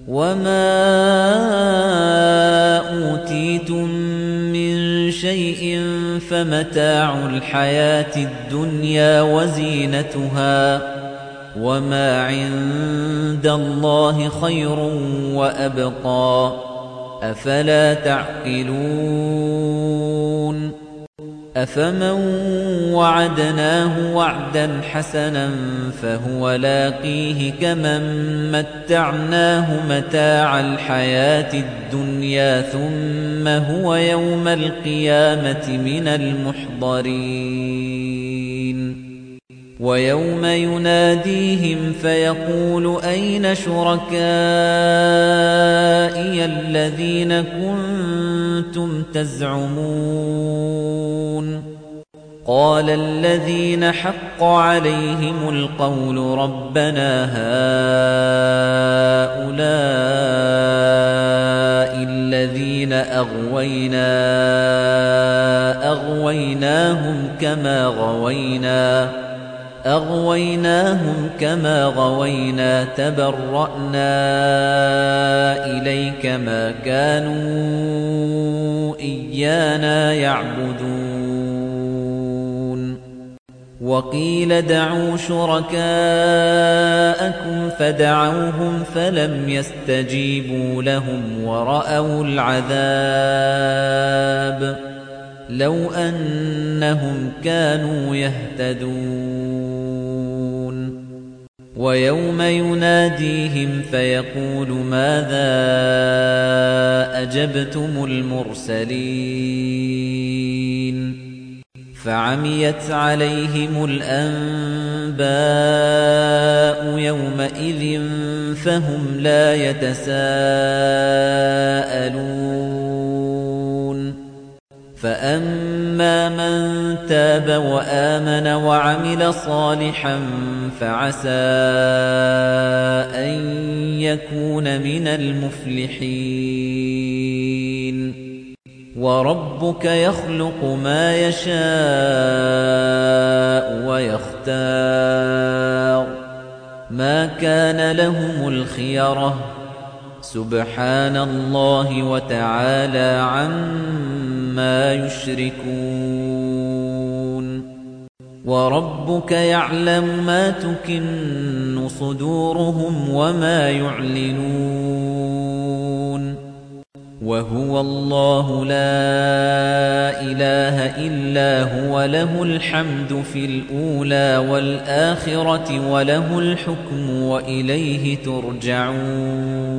وَمَا أُوتِيتُم مِّن شَيْءٍ فَمَتَاعُ الْحَيَاةِ الدُّنْيَا وَزِينَتُهَا ۚ وَمَا عِندَ اللَّهِ خَيْرٌ وَأَبْقَىٰ ۚ أَفَلَا تَعْقِلُونَ أَفَمَن وَعَدْنَاهُ وَعْدًا حَسَنًا فَهُوَ لَاقِيهِ كَمَن مَّتَّعْنَاهُ مَتَاعَ الْحَيَاةِ الدُّنْيَا ثُمَّ هُوَ يَوْمَ الْقِيَامَةِ مِنَ الْمُحْضَرِينَ وَيَوْمَ يُنَادِيهِمْ فَيَقُولُ أَيْنَ شُرَكَائِيَ الَّذِينَ كُنتُمْ تَزْعُمُونَ قَالَ الَّذِينَ حَقَّ عَلَيْهِمُ الْقَوْلُ رَبَّنَا هَؤُلَاءِ الَّذِينَ أَغْوَيْنَاهُمْ كَمَا غَوَيْنَا تَبَرَّأْنَا إِلَيْكَ مَا كَانُوا إِيَّانَا يَعْبُدُونَ وَقِيلَ ادْعُوا شُرَكَاءَكُمْ فَدَعَوْهُمْ فَلَمْ يَسْتَجِيبُوا لَهُمْ وَرَأَوُا الْعَذَابَ لَوْ أَنَّهُمْ كَانُوا يَهْتَدُونَ وَيَوْمَ يُنَادِيهِمْ فَيَقُولُ مَاذَا أَجَبْتُمُ الْمُرْسَلِينَ فَعَمِيَتْ عَلَيْهِمُ الْأَنبَاءُ يَوْمَئِذٍ فَهُمْ لَا يَتَسَاءَلُونَ فَأَمَّا مَن تَابَ وَآمَنَ وَعَمِلَ صَالِحًا فَعَسَىٰ أَن يَكُونَ مِنَ الْمُفْلِحِينَ وَرَبُّكَ يَخْلُقُ مَا يَشَاءُ وَيَخْتَارُ مَا كَانَ لَهُمُ الْخِيَرَةُ سُبْحَانَ اللَّهِ وَتَعَالَى عَمَّا يُشْرِكُونَ وَرَبُّكَ يَعْلَمُ مَا تُكِنُّ صُدُورُهُمْ وَمَا يُعْلِنُونَ وَهُوَ اللَّهُ لَا إِلَٰهَ إِلَّا هُوَ لَهُ الْحَمْدُ فِي الْأُولَى وَالْآخِرَةِ وَلَهُ الْحُكْمُ وَإِلَيْهِ تُرْجَعُونَ